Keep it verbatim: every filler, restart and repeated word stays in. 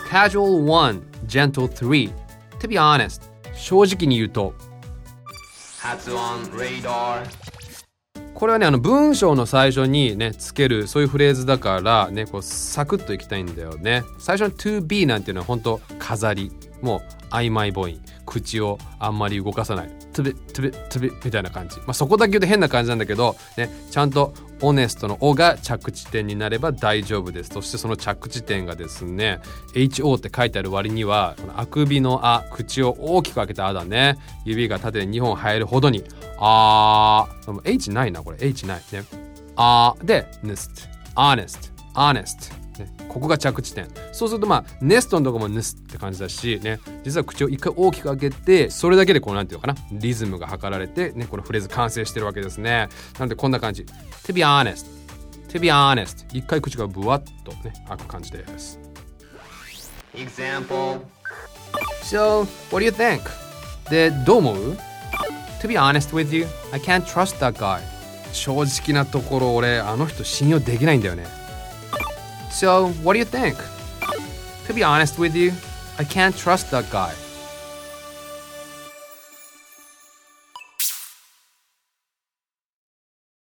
Casual one, gentle three. To be honest, 正直に言うと発音 radar。 これはねあの文章の最初にねつけるそういうフレーズだからねこうサクッといきたいんだよね。最初の to be なんていうのは本当飾り、もう曖昧母音、口をあんまり動かさない to be to be to be みたいな感じ。まあそこだけ言うと変な感じなんだけどね、ちゃんとオネストの O が着地点になれば大丈夫です。そしてその着地点がですね エイチオー って書いてある割にはこのあくびのあ、口を大きく開けたあだね、指が縦ににほん入るほどにあー、でも H ないなこれ H ないね。あーで nest honest honest、ね、ここが着地点。そうするとまあネストのとこも nest って感じだしね、実は口を一回大きく開けてそれだけでこうなんていうのかなリズムが測られてね、このフレーズ完成してるわけですね。なのでこんな感じ to be honest to be honest 一回口がブワッとね開く感じです。 Example So what do you think? でどう思う？ To be honest with you, I can't trust that guy. 正直なところ俺あの人信用できないんだよね。 So what do you think? To be honest with you, I can't trust that guy.